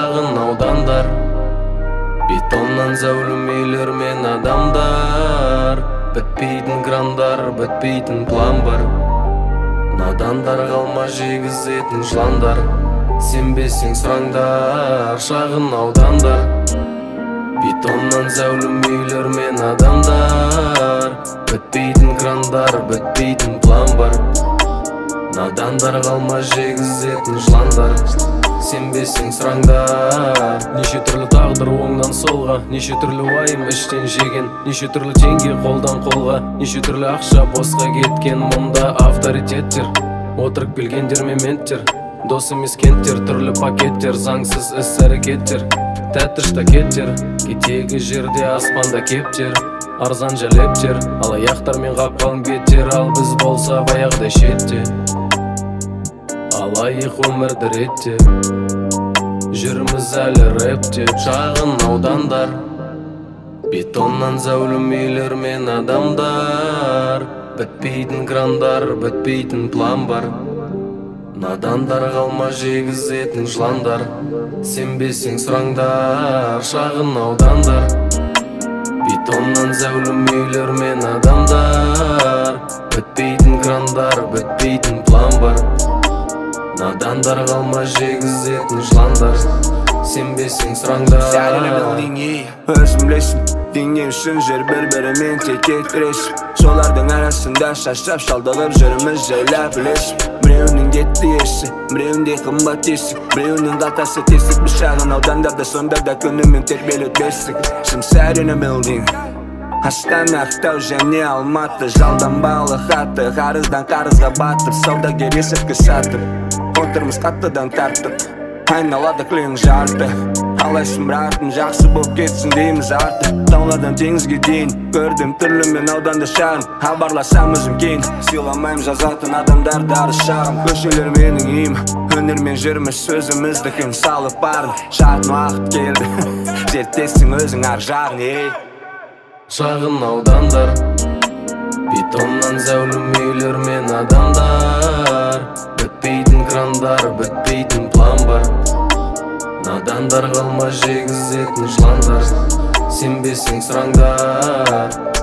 шағын аудандар, бетоннан зәулім үйлер мен адамдар. Бітпейтін крандар, бітпейтін план бар. Надандар қалма жегізетін жыландар. Сенбесең сұраңдар, шағын аудандар, бетоннан зәулім үйлер мен адамдар. Бітпейтін крандар, бітпейтін план бар. Надандар қалма жегізетін жыландар. Сенбесең сұраңдар. Неше түрлі тағдыр оңдан солға, неше түрлі уайым іштен жеген, неше түрлі теңге қолдан қолға, неше түрлі ақша босқа кеткен. Мұнда авторитеттер, отырып келгендер мементтер, дос емес кенттер, түрлі пакеттер, заңсыз іс-әрекеттер, тәтті штакеттер, кетегі жерде аспанда кептер, арзан жәлептер, алаяқтармен қапқан беттер. Ал біз болса баяғыдай шетте, алайық өмірді ретте, жүрміз әлі рэпте. Шағын аудандар, бетоннан зәулім үйлер мен адамдар. Бітпейтін крандар, бітпейтін план бар. Надандар қалма жегізетін жыландар. Сенбесең сұраңдар, шағын аудандар, бетоннан зәулім үйлер мен адамдар. Бітпейтін крандар, бітпейтін план бар. Надандар қалма жегізетін жыландар. Сенбесең сұраңдар. Өзім білесің, денем үшін жер бір-бірімен текет тіресіп, солардың арасында шашап шалдығып жүрміз жайлап білесің. Біреуінің кетті есі, біреуінде қымбат есік, біреуінің қалтасы тесік. Біз шағын аудандарда сонда да күнімен тербелі өтбесік. Шымсәрені білдің, Астана, Ақтау және Алматы, жалданбалы хаты, қарыздан қарызға батып, саудагер есірткі сатып, отырмыз қаттыдан тартып, айналады клең жарты. Алайсың бірақтың жақсы боп кетсін дейміз арты. Таулардан теңізге дейін көрдім түрлі мен ауданда шағын, хабарласам өзім кейін. Сыйламайым жазатын адамдарды арыз шағым, көшелер менің үйім, өнермен жүрміз сөзіміздікін салып барын. Шағын уақыт келді, зерттесің өзің ар жағын. Шағын аудандар, бетоннан зәулім үйлер мен адамдар. Бітпейтін крандар, бітпейтін план бар. Надандар қалма жегізетін жыландар. Сенбесең сұраңдар.